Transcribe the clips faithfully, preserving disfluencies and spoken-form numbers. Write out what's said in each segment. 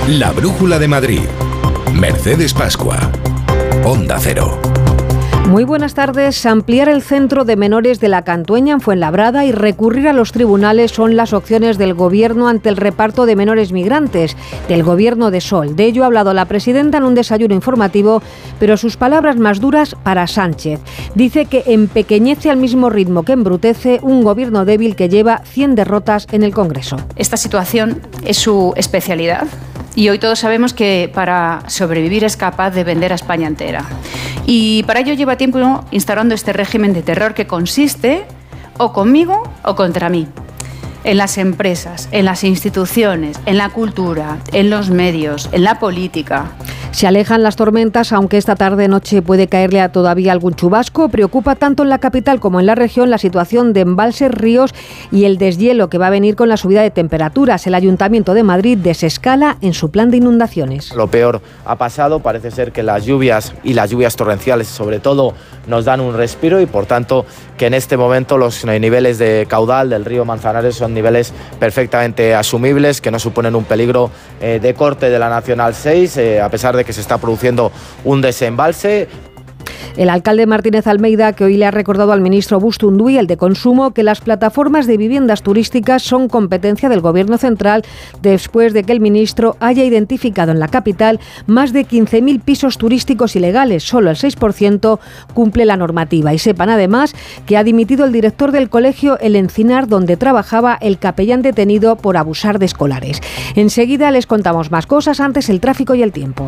La Brújula de Madrid. Mercedes Pascua. Onda Cero. Muy buenas tardes. Ampliar el centro de menores de la Cantueña en Fuenlabrada y recurrir a los tribunales son las opciones del Gobierno ante el reparto de menores migrantes del Gobierno de Sol. De ello ha hablado la presidenta en un desayuno informativo, pero sus palabras más duras para Sánchez. Dice que empequeñece al mismo ritmo que embrutece un Gobierno débil que lleva cien derrotas en el Congreso. Esta situación es su especialidad. Y hoy todos sabemos que para sobrevivir es capaz de vender a España entera. Y para ello lleva tiempo instaurando este régimen de terror que consiste o conmigo o contra mí. En las empresas, en las instituciones, en la cultura, en los medios, en la política. Se alejan las tormentas, aunque esta tarde-noche puede caerle a todavía algún chubasco. Preocupa tanto en la capital como en la región la situación de embalses, ríos y el deshielo que va a venir con la subida de temperaturas. El Ayuntamiento de Madrid desescala en su plan de inundaciones. Lo peor ha pasado, parece ser que las lluvias y las lluvias torrenciales sobre todo nos dan un respiro y por tanto que en este momento los niveles de caudal del río Manzanares son niveles perfectamente asumibles, que no suponen un peligro eh, de corte de la Nacional seis, eh, a pesar de que se está produciendo un desembalse. El alcalde Martínez Almeida, que hoy le ha recordado al ministro Bustunduy, el de Consumo, que las plataformas de viviendas turísticas son competencia del Gobierno central después de que el ministro haya identificado en la capital más de quince mil pisos turísticos ilegales. Solo el seis por ciento cumple la normativa. Y sepan además que ha dimitido el director del colegio El Encinar, donde trabajaba el capellán detenido por abusar de escolares. Enseguida les contamos más cosas, antes el tráfico y el tiempo.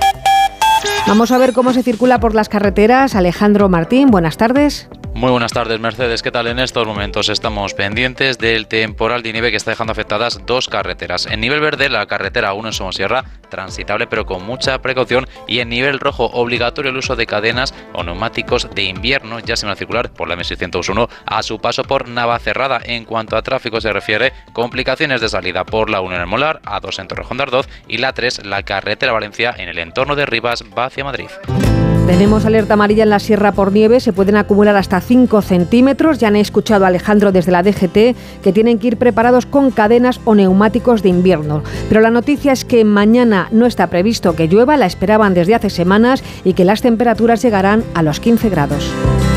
Vamos a ver cómo se circula por las carreteras. Alejandro Martín, buenas tardes. Muy buenas tardes, Mercedes. ¿Qué tal? En estos momentos estamos pendientes del temporal de nieve que está dejando afectadas dos carreteras. En nivel verde, la carretera uno en Somosierra, transitable pero con mucha precaución, y en nivel rojo, obligatorio el uso de cadenas o neumáticos de invierno, ya se van a circular por la eme seiscientos uno a su paso por Navacerrada. En cuanto a tráfico se refiere, complicaciones de salida por la uno en el Molar, A dos en Torrejón de Ardoz y la tres, la carretera Valencia en el entorno de Rivas, va hacia Madrid. Tenemos alerta amarilla en la sierra por nieve, se pueden acumular hasta cinco centímetros. Ya han escuchado a Alejandro desde la D G T que tienen que ir preparados con cadenas o neumáticos de invierno. Pero la noticia es que mañana no está previsto que llueva, la esperaban desde hace semanas, y que las temperaturas llegarán a los quince grados.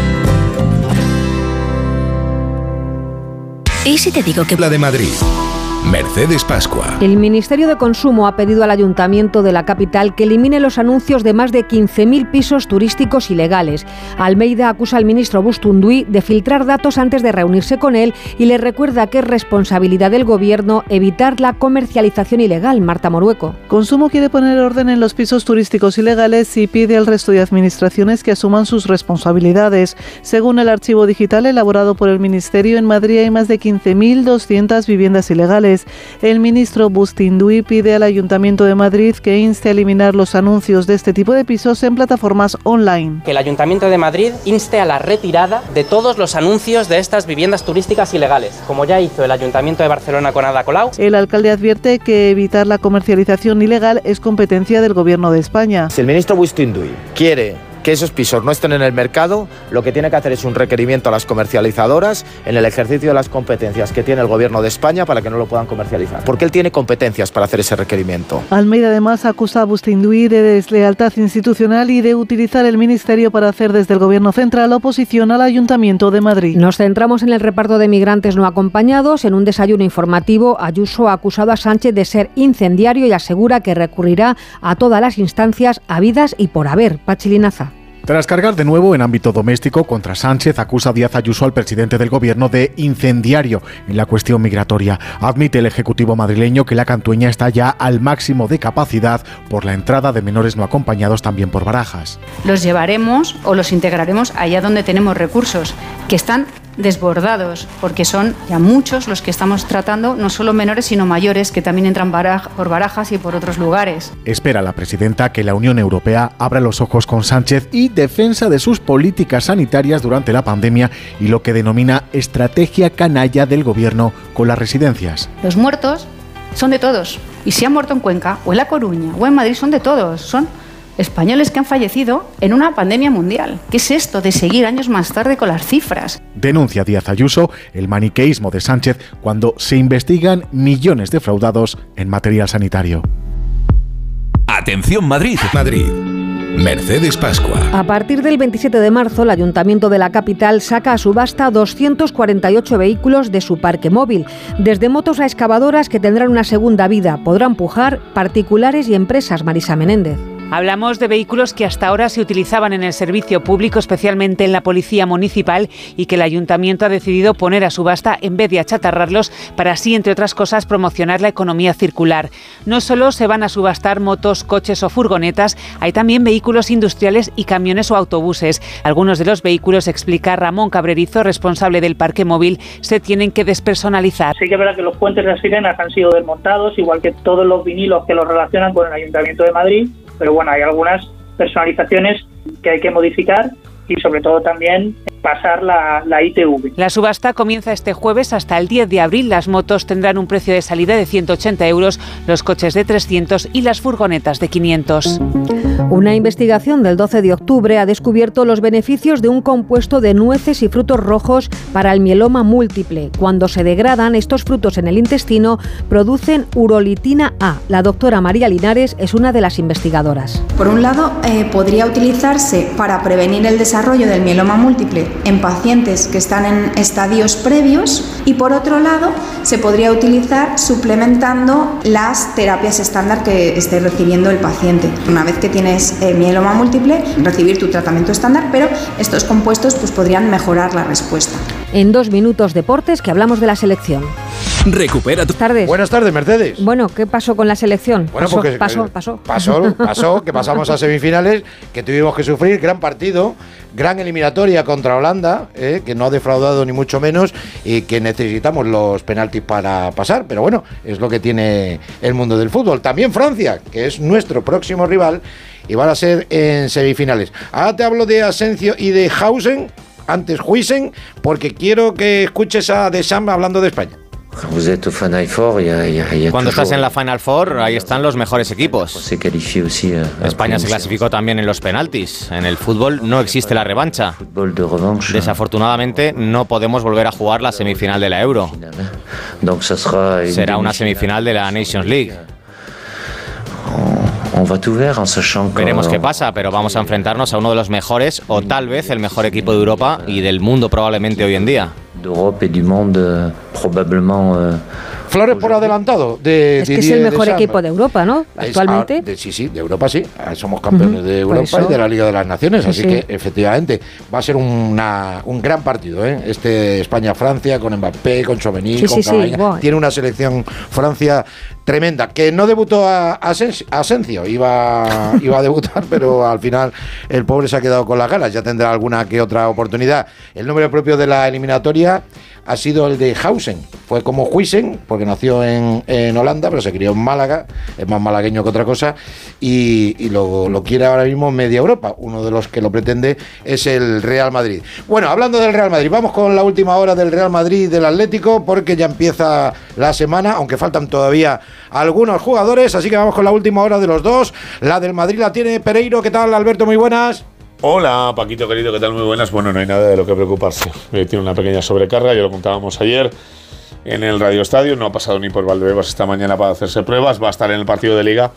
¿Y si te digo que la de Madrid? Mercedes Pascua. El Ministerio de Consumo ha pedido al Ayuntamiento de la capital que elimine los anuncios de más de quince mil pisos turísticos ilegales. Almeida acusa al ministro Bustunduy de filtrar datos antes de reunirse con él y le recuerda que es responsabilidad del Gobierno evitar la comercialización ilegal. Marta Morueco. Consumo quiere poner orden en los pisos turísticos ilegales y pide al resto de administraciones que asuman sus responsabilidades. Según el archivo digital elaborado por el Ministerio, en Madrid hay más de quince mil doscientas viviendas ilegales. El ministro Bustunduy pide al Ayuntamiento de Madrid que inste a eliminar los anuncios de este tipo de pisos en plataformas online. Que el Ayuntamiento de Madrid inste a la retirada de todos los anuncios de estas viviendas turísticas ilegales, como ya hizo el Ayuntamiento de Barcelona con Ada Colau. El alcalde advierte que evitar la comercialización ilegal es competencia del Gobierno de España. Si el ministro Bustunduy quiere que esos pisos no estén en el mercado, lo que tiene que hacer es un requerimiento a las comercializadoras en el ejercicio de las competencias que tiene el Gobierno de España para que no lo puedan comercializar. Porque él tiene competencias para hacer ese requerimiento. Almeida además acusa a Bustunduy de deslealtad institucional y de utilizar el Ministerio para hacer desde el Gobierno central oposición al Ayuntamiento de Madrid. Nos centramos en el reparto de migrantes no acompañados. En un desayuno informativo, Ayuso ha acusado a Sánchez de ser incendiario y asegura que recurrirá a todas las instancias habidas y por haber. Pachi Linaza. Tras cargar de nuevo en ámbito doméstico contra Sánchez, acusa Díaz Ayuso al presidente del Gobierno de incendiario en la cuestión migratoria. Admite el Ejecutivo madrileño que la Cantueña está ya al máximo de capacidad por la entrada de menores no acompañados también por Barajas. Los llevaremos o los integraremos allá donde tenemos recursos, que están desbordados, porque son ya muchos los que estamos tratando, no solo menores sino mayores, que también entran baraj- por Barajas y por otros lugares. Espera la presidenta que la Unión Europea abra los ojos con Sánchez y defensa de sus políticas sanitarias durante la pandemia y lo que denomina estrategia canalla del Gobierno con las residencias. Los muertos son de todos, y si han muerto en Cuenca o en La Coruña o en Madrid son de todos, son españoles que han fallecido en una pandemia mundial. ¿Qué es esto de seguir años más tarde con las cifras? Denuncia Díaz Ayuso el maniqueísmo de Sánchez cuando se investigan millones defraudados en material sanitario. Atención Madrid. Madrid. Mercedes Pascua. A partir del veintisiete de marzo, el Ayuntamiento de la capital saca a subasta doscientos cuarenta y ocho vehículos de su parque móvil, desde motos a excavadoras que tendrán una segunda vida. Podrán pujar particulares y empresas. Marisa Menéndez. Hablamos de vehículos que hasta ahora se utilizaban en el servicio público, especialmente en la policía municipal, y que el ayuntamiento ha decidido poner a subasta en vez de achatarrarlos para así, entre otras cosas, promocionar la economía circular. No solo se van a subastar motos, coches o furgonetas, hay también vehículos industriales y camiones o autobuses. Algunos de los vehículos, explica Ramón Cabrerizo, responsable del parque móvil, se tienen que despersonalizar. Sí que es verdad que los puentes de las sirenas han sido desmontados, igual que todos los vinilos que los relacionan con el Ayuntamiento de Madrid. Pero bueno, hay algunas personalizaciones que hay que modificar y sobre todo también pasar la, la I T V. La subasta comienza este jueves hasta el diez de abril. Las motos tendrán un precio de salida de ciento ochenta euros, los coches de trescientos y las furgonetas de quinientos. Una investigación del doce de octubre ha descubierto los beneficios de un compuesto de nueces y frutos rojos para el mieloma múltiple. Cuando se degradan, estos frutos en el intestino producen urolitina A. La doctora María Linares es una de las investigadoras. Por un lado, eh, podría utilizarse para prevenir el desarrollo del mieloma múltiple en pacientes que están en estadios previos, y por otro lado, se podría utilizar suplementando las terapias estándar que esté recibiendo el paciente. Una vez que tienes eh, mieloma múltiple, recibir tu tratamiento estándar, pero estos compuestos pues, podrían mejorar la respuesta. En dos minutos deportes, que hablamos de la selección. Recupera tu... Tardes. Buenas tardes, Mercedes. Bueno, ¿qué pasó con la selección? Bueno, pasó, porque, pasó, pasó. Pasó, pasó, que pasamos a semifinales, que tuvimos que sufrir, gran partido, gran eliminatoria contra Holanda, eh, que no ha defraudado ni mucho menos, y que necesitamos los penaltis para pasar, pero bueno, es lo que tiene el mundo del fútbol. También Francia, que es nuestro próximo rival, y van a ser en semifinales. Ahora te hablo de Asensio y de Hausen, antes Huisen, porque quiero que escuches a Deschamps hablando de España. Cuando estás en la Final Four, ahí están los mejores equipos. España se clasificó también en los penaltis. En el fútbol no existe la revancha. Desafortunadamente, no podemos volver a jugar la semifinal de la Euro. Será una semifinal de la Nations League. Veremos qué pasa, pero vamos a enfrentarnos a uno de los mejores, o tal vez el mejor equipo de Europa y del mundo probablemente hoy en día. Flores por adelantado. De, es que es el mejor equipo de Europa, ¿no? Actualmente. Es, de, sí, sí, de Europa sí. Somos campeones uh-huh. de Europa y de la Liga de las Naciones. Sí, así sí. que, efectivamente, va a ser una, un gran partido, ¿eh? Este España-Francia, con Mbappé, con Tchouaméni, sí, con sí, Cavani. Sí, wow. Tiene una selección Francia tremenda, que no debutó a Asensio, iba, iba a debutar, pero al final el pobre se ha quedado con las ganas, ya tendrá alguna que otra oportunidad. El nombre propio de la eliminatoria ha sido el de Hausen, fue como Huisen, porque nació en, en Holanda, pero se crió en Málaga, es más malagueño que otra cosa, y, y lo, lo quiere ahora mismo media Europa. Uno de los que lo pretende es el Real Madrid. Bueno, hablando del Real Madrid, vamos con la última hora del Real Madrid y del Atlético, porque ya empieza la semana, aunque faltan todavía algunos jugadores, así que vamos con la última hora de los dos. La del Madrid la tiene Pereiro. ¿Qué tal, Alberto? Muy buenas. Hola, Paquito querido, ¿qué tal? Muy buenas. Bueno, no hay nada de lo que preocuparse. Eh, tiene una pequeña sobrecarga, ya lo contábamos ayer en el Radio Estadio. No ha pasado ni por Valdebebas esta mañana para hacerse pruebas. Va a estar en el partido de Liga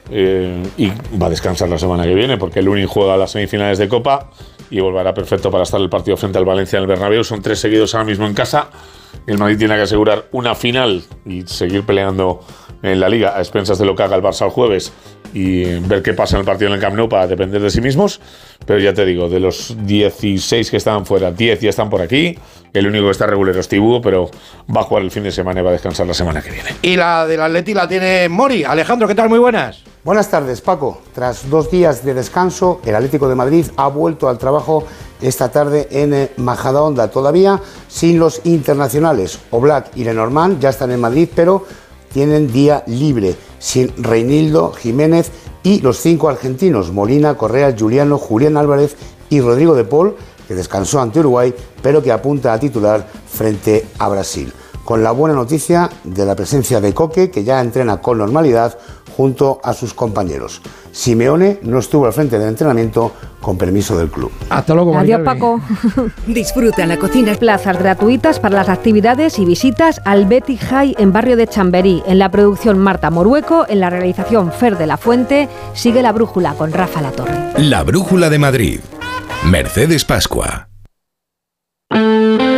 eh, y va a descansar la semana que viene, porque el Lunin juega las semifinales de Copa y volverá perfecto para estar el partido frente al Valencia en el Bernabéu. Son tres seguidos ahora mismo en casa. El Madrid tiene que asegurar una final y seguir peleando en la Liga a expensas de lo que haga el Barça el jueves y ver qué pasa en el partido en el Camp Nou para depender de sí mismos. Pero ya te digo, de los dieciséis que estaban fuera, diez ya están por aquí. El único que está regular es Tibú, pero va a jugar el fin de semana y va a descansar la semana que viene. Y la del Atleti la tiene Mori. Alejandro, ¿qué tal? Muy buenas. Buenas tardes, Paco. Tras dos días de descanso, el Atlético de Madrid ha vuelto al trabajo esta tarde en Majadahonda, todavía sin los internacionales. Oblak y Lenormand ya están en Madrid, pero tienen día libre, sin Reinildo, Jiménez y los cinco argentinos, Molina, Correa, Juliano, Julián Álvarez y Rodrigo de Paul, que descansó ante Uruguay, pero que apunta a titular frente a Brasil. Con la buena noticia de la presencia de Coque, que ya entrena con normalidad, junto a sus compañeros. Simeone no estuvo al frente del entrenamiento con permiso del club. Hasta luego. Adiós, Paco. Disfruta en la cocina. Plazas gratuitas para las actividades y visitas al Betty High en barrio de Chamberí. En la producción Marta Morueco, en la realización Fer de la Fuente. Sigue La Brújula con Rafa Latorre. La Brújula de Madrid. Mercedes Pascua.